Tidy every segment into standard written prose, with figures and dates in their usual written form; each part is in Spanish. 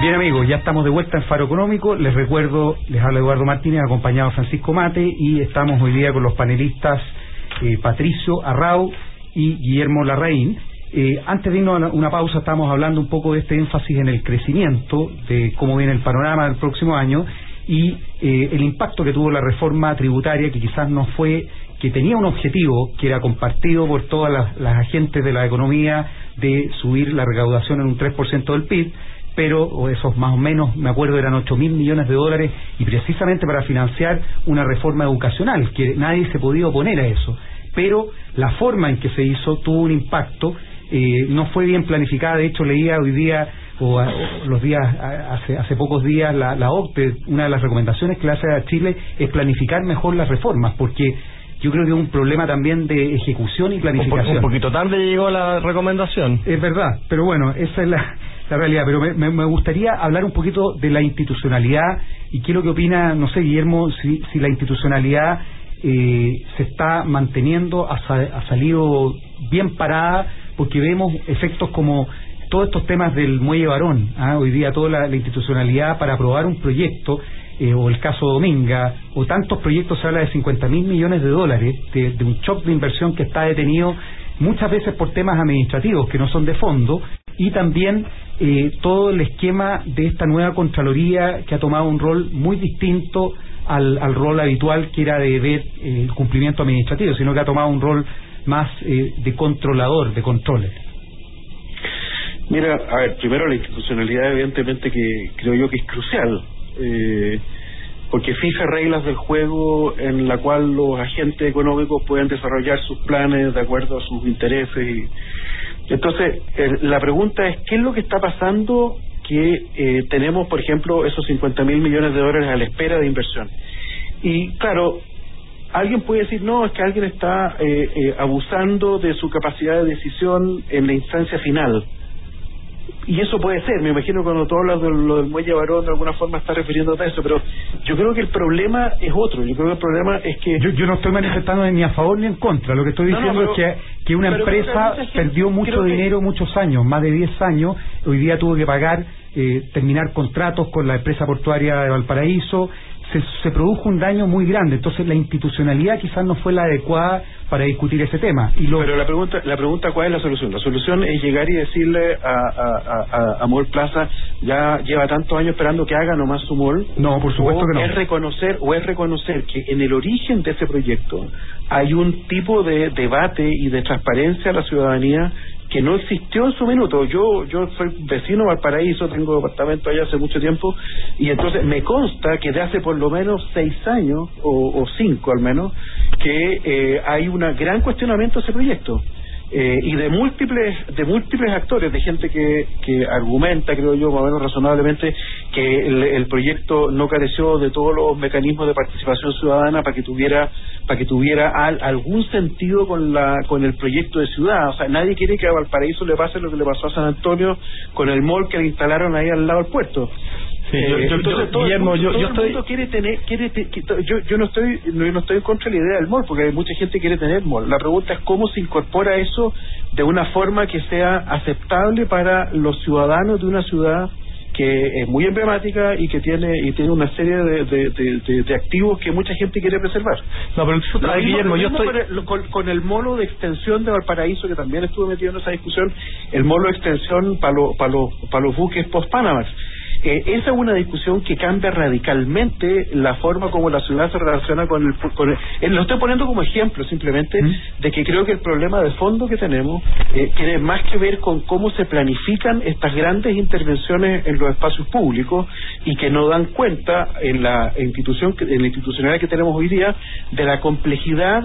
Bien, amigos, ya estamos de vuelta en Faro Económico. Les recuerdo, les habla Eduardo Martínez, acompañado de Francisco Mate, y estamos hoy día con los panelistas Patricio Arrau y Guillermo Larraín. Antes de irnos a una pausa, estábamos hablando un poco de este énfasis en el crecimiento, de cómo viene el panorama del próximo año y el impacto que tuvo la reforma tributaria, que quizás no fue, que tenía un objetivo que era compartido por todas las agentes de la economía, de subir la recaudación en un 3% del PIB, pero esos más o menos, me acuerdo, eran 8.000 millones de dólares, y precisamente para financiar una reforma educacional, que nadie se podía oponer a eso. Pero la forma en que se hizo tuvo un impacto, no fue bien planificada. De hecho, leía hoy día, hace pocos días, la OCDE, una de las recomendaciones que le hace a Chile es planificar mejor las reformas, porque yo creo que es un problema también de ejecución y planificación. Un poquito tarde llegó la recomendación. Es verdad, pero bueno, esa es la realidad. Pero me gustaría hablar un poquito de la institucionalidad, y qué es lo que opina, no sé, Guillermo, si la institucionalidad se está manteniendo, ha salido bien parada, porque vemos efectos como todos estos temas del Muelle Barón, hoy día toda la institucionalidad para aprobar un proyecto, o el caso Dominga, o tantos proyectos. Se habla de 50.000 millones de dólares, de un shock de inversión que está detenido muchas veces por temas administrativos que no son de fondo, y también todo el esquema de esta nueva Contraloría, que ha tomado un rol muy distinto al rol habitual, que era de ver el cumplimiento administrativo, sino que ha tomado un rol más de controlador, de controles. Mira, a ver, primero la institucionalidad, evidentemente, que creo yo que es crucial, porque fija reglas del juego en la cual los agentes económicos pueden desarrollar sus planes de acuerdo a sus intereses. Entonces, la pregunta es, ¿qué es lo que está pasando que tenemos, por ejemplo, esos 50.000 millones de dólares a la espera de inversión? Y claro, alguien puede decir, no, es que alguien está abusando de su capacidad de decisión en la instancia final. Y eso puede ser, me imagino, cuando tú hablas de lo del Muelle Barón, de alguna forma está refiriéndote a eso, pero yo creo que el problema es otro. Yo creo que el problema es que... Yo no estoy manifestando ni a favor ni en contra. Lo que estoy diciendo es que una empresa perdió mucho dinero, muchos años, más de 10 años, hoy día tuvo que pagar, terminar contratos con la empresa portuaria de Valparaíso. Se produjo un daño muy grande. Entonces la institucionalidad quizás no fue la adecuada para discutir ese tema. Pero la pregunta, ¿cuál es la solución? La solución es llegar y decirle a Mall Plaza, ya lleva tantos años esperando que haga nomás su mall. No, por supuesto que no. Es reconocer que en el origen de ese proyecto hay un tipo de debate y de transparencia a la ciudadanía que no existió en su minuto. Yo soy vecino de Valparaíso, tengo departamento allá hace mucho tiempo, y entonces me consta que de hace por lo menos 6 años, o 5 al menos, que hay un gran cuestionamiento de ese proyecto. Y de múltiples actores, de gente que argumenta, creo yo, más o menos razonablemente, que el proyecto no careció de todos los mecanismos de participación ciudadana para que tuviera algún sentido con el proyecto de ciudad. O sea, nadie quiere que a Valparaíso le pase lo que le pasó a San Antonio con el mall que le instalaron ahí al lado del puerto. Sí, Guillermo, yo no estoy en contra de la idea del mall, porque mucha gente quiere tener mall. La pregunta es cómo se incorpora eso de una forma que sea aceptable para los ciudadanos de una ciudad que es muy emblemática y que tiene una serie de activos que mucha gente quiere preservar. No, pero Guillermo, yo estoy con el molo de extensión de Valparaíso, que también estuve metido en esa discusión, el molo de extensión para los buques post-Panamax. Esa es una discusión que cambia radicalmente la forma como la ciudad se relaciona con el lo estoy poniendo como ejemplo simplemente de que creo que el problema de fondo que tenemos tiene más que ver con cómo se planifican estas grandes intervenciones en los espacios públicos, y que no dan cuenta en la institucionalidad que tenemos hoy día de la complejidad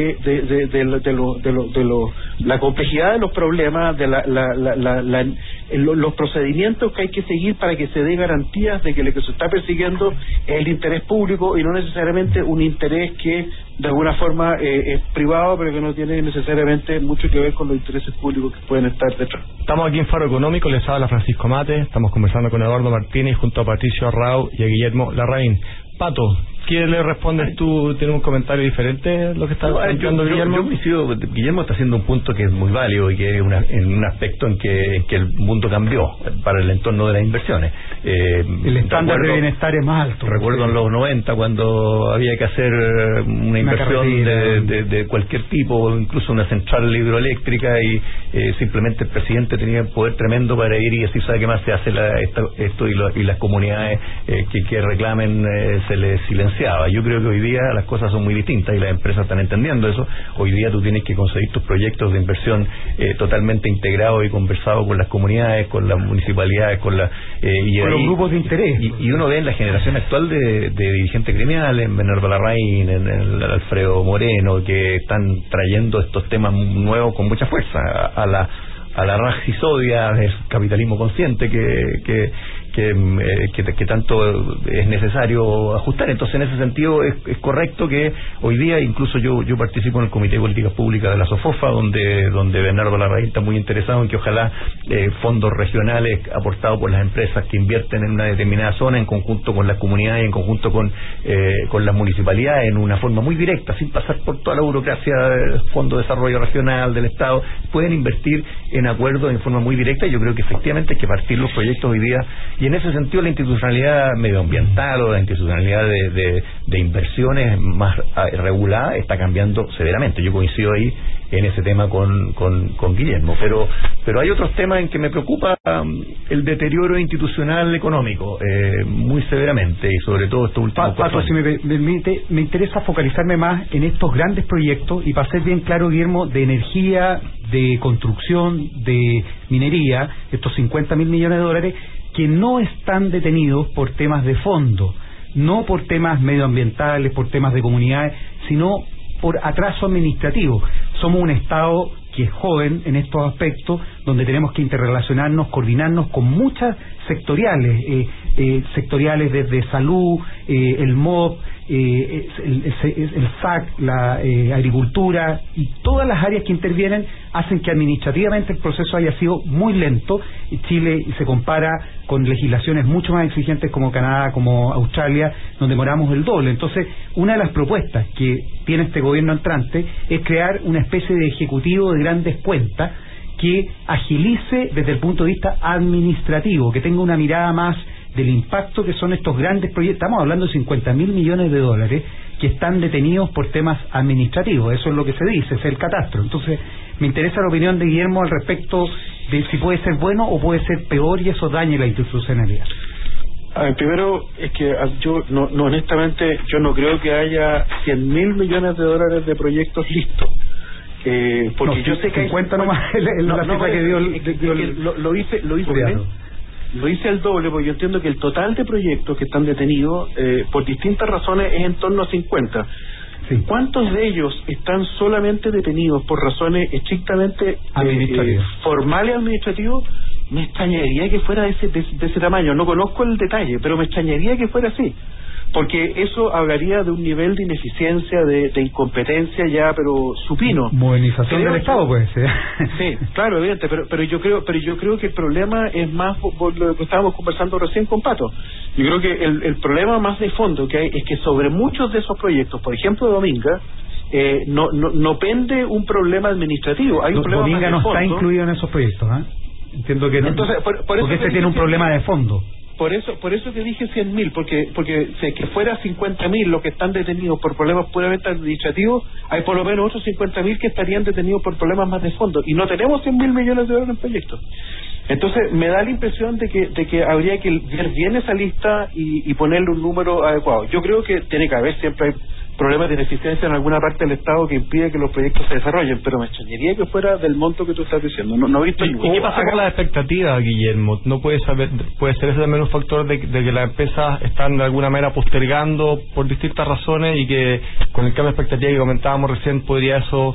la complejidad de los problemas, de los procedimientos que hay que seguir para que se dé garantías de que lo que se está persiguiendo es el interés público y no necesariamente un interés que de alguna forma es privado, pero que no tiene necesariamente mucho que ver con los intereses públicos que pueden estar detrás. Estamos aquí en Faro Económico, les habla Francisco Mate, estamos conversando con Eduardo Martínez junto a Patricio Arrau y a Guillermo Larraín. Pato, ¿Qué le respondes tú? ¿Tienes un comentario diferente a lo que está planteando Guillermo? Yo coincido, Guillermo está haciendo un punto que es muy válido y que es en un aspecto en que el mundo cambió para el entorno de las inversiones. El estándar de bienestar es más alto. Recuerdo en los 90 cuando había que hacer una inversión de cualquier tipo, incluso una central hidroeléctrica, y simplemente el presidente tenía un poder tremendo para ir y decir, ¿sabe qué más se hace esto? Y las comunidades que reclamen se les silenciaba. Yo creo que hoy día las cosas son muy distintas y las empresas están entendiendo eso. Hoy día tú tienes que conseguir tus proyectos de inversión totalmente integrados y conversados con las comunidades, con las municipalidades, con los grupos de interés. Y uno ve en la generación actual de dirigentes gremiales, en Bernardo Larraín, en el Alfredo Moreno, que están trayendo estos temas nuevos con mucha fuerza a la raxisodia del capitalismo consciente que tanto es necesario ajustar. Entonces, en ese sentido es correcto que hoy día, incluso yo participo en el Comité de Políticas Públicas de la SOFOFA, donde Bernardo Larraín está muy interesado en que ojalá fondos regionales aportados por las empresas que invierten en una determinada zona, en conjunto con las comunidades, en conjunto con las municipalidades, en una forma muy directa, sin pasar por toda la burocracia del Fondo de Desarrollo Regional del Estado, pueden invertir en acuerdos en forma muy directa. Y yo creo que efectivamente hay que partir los proyectos hoy día. Y en ese sentido la institucionalidad medioambiental o la institucionalidad de inversiones más regulada está cambiando severamente. Yo coincido ahí en ese tema con Guillermo, pero hay otros temas en que me preocupa el deterioro institucional económico muy severamente, y sobre todo estos últimos Pato, si me permite, me interesa focalizarme más en estos grandes proyectos, y para ser bien claro, Guillermo, de energía, de construcción, de minería, estos 50.000 millones de dólares que no están detenidos por temas de fondo, no por temas medioambientales, por temas de comunidades, sino por atraso administrativo. Somos un Estado que es joven en estos aspectos, donde tenemos que interrelacionarnos, coordinarnos con muchas sectoriales, sectoriales desde salud, el MOB, el SAC, la agricultura, y todas las áreas que intervienen hacen que administrativamente el proceso haya sido muy lento. Chile se compara con legislaciones mucho más exigentes como Canadá, como Australia, donde demoramos el doble. Entonces, una de las propuestas que tiene este gobierno entrante es crear una especie de ejecutivo de grandes cuentas que agilice desde el punto de vista administrativo, que tenga una mirada más del impacto que son estos grandes proyectos. Estamos hablando de 50.000 millones de dólares que están detenidos por temas administrativos. Eso es lo que se dice, es el catastro. Entonces, me interesa la opinión de Guillermo al respecto de si puede ser bueno o puede ser peor, y eso dañe la institucionalidad. Primero, es que yo honestamente yo no creo que haya 100.000 millones de dólares de proyectos listos. Porque yo sé que 50 nomás la cifra que dio lo hice bien. Lo hice al doble, porque yo entiendo que el total de proyectos que están detenidos por distintas razones es en torno a 50. Sí. ¿Cuántos de ellos están solamente detenidos por razones estrictamente formales administrativos? Me extrañaría que fuera de ese tamaño. No conozco el detalle, pero me extrañaría que fuera así, porque eso hablaría de un nivel de ineficiencia, de incompetencia ya, pero supino. Modernización del Estado, pues. Sí, claro, evidente, pero yo creo que el problema es más por lo que estábamos conversando recién con Pato. Yo creo que el problema más de fondo que hay es que sobre muchos de esos proyectos, por ejemplo Dominga, no pende un problema administrativo. Hay un problema Dominga más de no fondo. Está incluido en esos proyectos, ¿eh? Entiendo que no. Entonces, porque ese tiene un problema de fondo. Por eso que dije 100.000, porque si que fuera 50.000 los que están detenidos por problemas puramente administrativos, hay por lo menos otros 50.000 que estarían detenidos por problemas más de fondo, y no tenemos 100.000 millones de dólares en proyectos. Entonces me da la impresión de que habría que ver bien esa lista y ponerle un número adecuado. Yo creo que tiene que haber, siempre hay problemas de ineficiencia en alguna parte del Estado que impide que los proyectos se desarrollen, pero me extrañaría que fuera del monto que tú estás diciendo. No he visto ¿Y qué pasa con las expectativas, Guillermo? ¿No puede ser ese también un factor de que las empresas están de alguna manera postergando por distintas razones, y que con el cambio de expectativa que comentábamos recién podría eso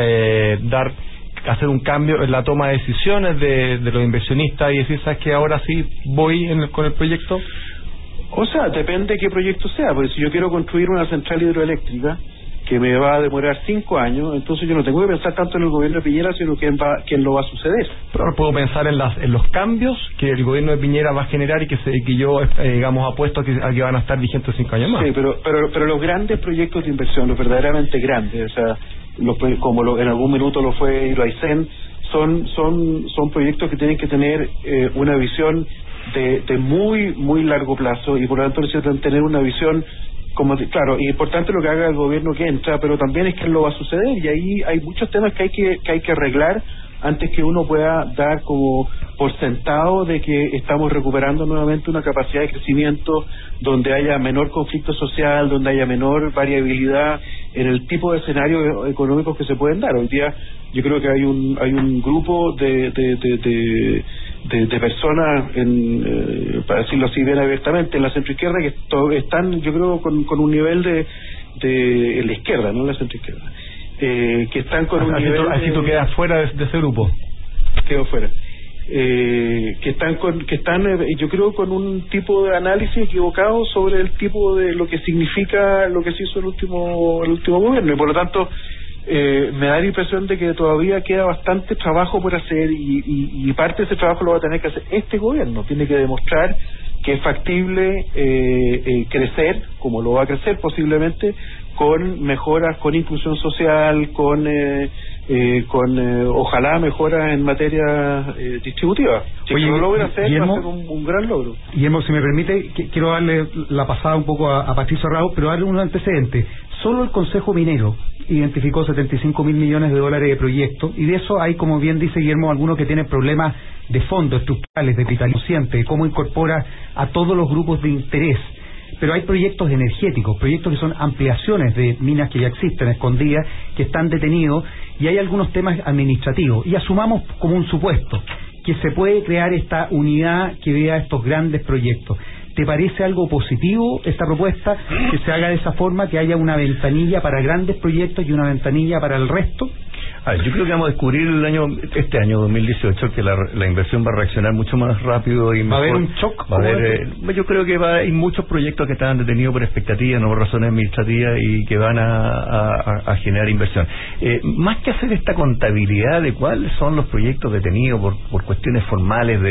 hacer un cambio en la toma de decisiones de los inversionistas y decir, ¿sabes qué? Ahora sí voy con el proyecto? O sea, depende de qué proyecto sea, porque si yo quiero construir una central hidroeléctrica que me va a demorar 5 años, entonces yo no tengo que pensar tanto en el gobierno de Piñera, sino quién lo va a suceder. Pero ahora puedo pensar en los cambios que el gobierno de Piñera va a generar y que yo, digamos, apuesto a que van a estar vigentes 5 años más. Sí, pero los grandes proyectos de inversión, los verdaderamente grandes, o sea, en algún minuto lo fue Hidroaicén, son proyectos que tienen que tener una visión de muy, muy largo plazo, y por lo tanto necesitan tener una visión claro, y importante lo que haga el gobierno que entra, pero también es que lo va a suceder, y ahí hay muchos temas que hay que arreglar antes que uno pueda dar como por sentado de que estamos recuperando nuevamente una capacidad de crecimiento donde haya menor conflicto social, donde haya menor variabilidad en el tipo de escenarios económicos que se pueden dar. Hoy día yo creo que hay un grupo de personas, para decirlo así bien abiertamente, en la centroizquierda que están, yo creo, con un nivel en la izquierda, no en la centroizquierda, que están con un nivel... Así tú quedas fuera de ese grupo. Quedo fuera. Que están yo creo con un tipo de análisis equivocado sobre el tipo de lo que significa lo que se hizo el último gobierno, y por lo tanto me da la impresión de que todavía queda bastante trabajo por hacer, y parte de ese trabajo lo va a tener que hacer este gobierno. Tiene que demostrar que es factible crecer, como lo va a crecer posiblemente, con mejoras, con inclusión social, con ojalá mejoras en materia distributiva. Si lo logra hacer, Guillermo, va a ser un gran logro. Guillermo, si me permite, quiero darle la pasada un poco a Patricio Raúl, pero darle un antecedente. Solo el Consejo Minero identificó 75.000 millones de dólares de proyectos, y de eso hay, como bien dice Guillermo, algunos que tienen problemas de fondo, estructurales, de capital consciente, de cómo incorpora a todos los grupos de interés. Pero hay proyectos energéticos, proyectos que son ampliaciones de minas que ya existen, escondidas, que están detenidos, y hay algunos temas administrativos. Y asumamos como un supuesto que se puede crear esta unidad que vea estos grandes proyectos. ¿Te parece algo positivo esta propuesta, que se haga de esa forma, que haya una ventanilla para grandes proyectos y una ventanilla para el resto? Yo creo que vamos a descubrir este año 2018 que la inversión va a reaccionar mucho más rápido y mejor. ¿Va a haber un shock? Yo creo que hay muchos proyectos que estaban detenidos por expectativas, no por razones administrativas, y que van a generar inversión. Más que hacer esta contabilidad de cuáles son los proyectos detenidos por cuestiones formales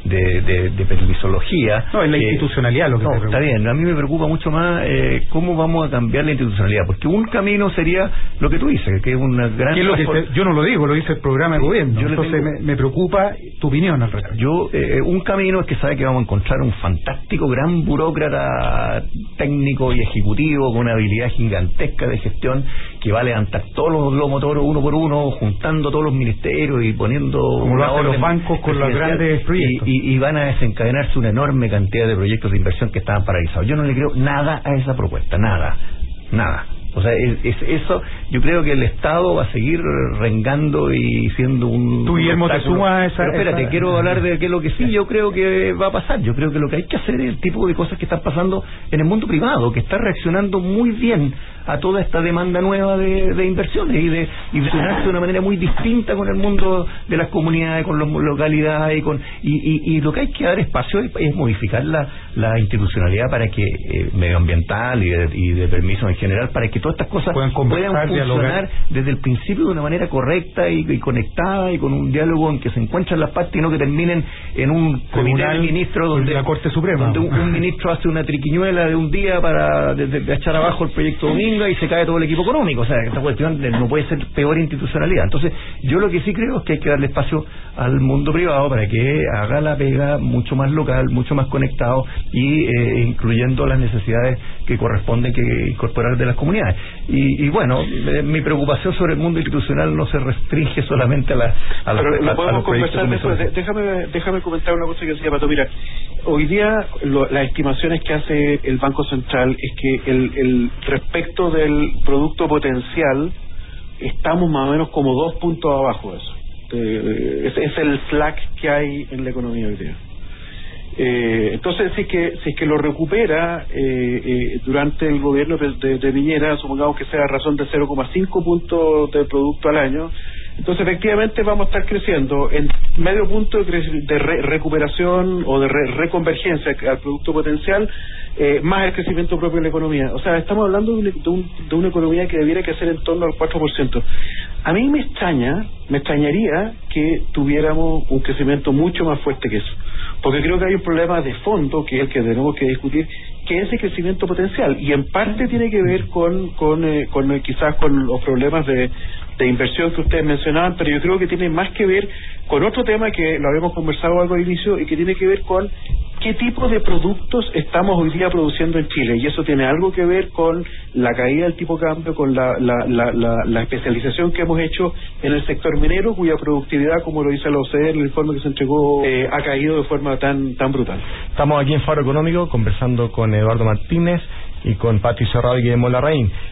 de permisología. No, es la institucionalidad lo que no, está bien. A mí me preocupa mucho más cómo vamos a cambiar la institucionalidad, porque un camino sería lo que tú dices, que es una gran... Yo no lo digo, lo dice el programa de gobierno. Entonces me preocupa tu opinión al respecto. Un camino es que sabe que vamos a encontrar un fantástico gran burócrata técnico y ejecutivo con una habilidad gigantesca de gestión que va a levantar todos los motores uno por uno, juntando todos los ministerios y poniendo... Como lo hacen los bancos con los grandes proyectos. Y van a desencadenarse una enorme cantidad de proyectos de inversión que estaban paralizados. Yo no le creo nada a esa propuesta, nada. O sea, eso, yo creo que el Estado va a seguir rengando y siendo un... Tú, Guillermo, te sumas a esa... Pero espérate, quiero hablar de que lo que sí yo creo que va a pasar. Yo creo que lo que hay que hacer es el tipo de cosas que están pasando en el mundo privado, que está reaccionando muy bien a toda esta demanda nueva de inversiones y de generarse de una manera muy distinta con el mundo de las comunidades, con las localidades, y lo que hay que dar espacio es modificar la institucionalidad para que medioambiental y de permisos en general, para que todas estas cosas puedan funcionar desde el principio de una manera correcta y conectada, y con un diálogo en que se encuentran las partes y no que terminen en un comité de ministros donde la Corte Suprema, donde un ministro hace una triquiñuela de un día para de echar abajo el proyecto Dominga y se cae todo el equipo económico. O sea, esta cuestión no puede ser peor institucionalidad. Entonces, yo lo que sí creo es que hay que darle espacio al mundo privado para que haga la pega mucho más local, mucho más conectado, y incluyendo las necesidades que corresponden que incorporar de las comunidades. Y bueno, mi preocupación sobre el mundo institucional no se restringe solamente a lo podemos conversar después. Déjame comentar una cosa que decía Pato. Mira, hoy día las estimaciones que hace el Banco Central es que el respecto del producto potencial estamos más o menos como 2 puntos abajo de eso. Es el slack que hay en la economía hoy día. Entonces, si es que lo recupera durante el gobierno de Piñera, supongamos que sea a razón de 0,5 puntos de producto al año, entonces efectivamente vamos a estar creciendo medio punto de recuperación o de reconvergencia al producto potencial, más el crecimiento propio de la economía. O sea, estamos hablando de una economía que debiera crecer en torno al 4%. A mí me extrañaría que tuviéramos un crecimiento mucho más fuerte que eso, porque creo que hay un problema de fondo, que es el que tenemos que discutir, que es el crecimiento potencial, y en parte tiene que ver con quizás con los problemas de inversión que ustedes mencionaban, pero yo creo que tiene más que ver con otro tema que lo habíamos conversado algo al inicio, y que tiene que ver con qué tipo de productos estamos hoy día produciendo en Chile, y eso tiene algo que ver con la caída del tipo de cambio, con la especialización que hemos hecho en el sector minero, cuya productividad, como lo dice la OCDE en el informe que se entregó, ha caído de forma tan brutal. Estamos aquí en Faro Económico conversando con Eduardo Martínez y con Patricio Cerrado y Guillermo Larraín.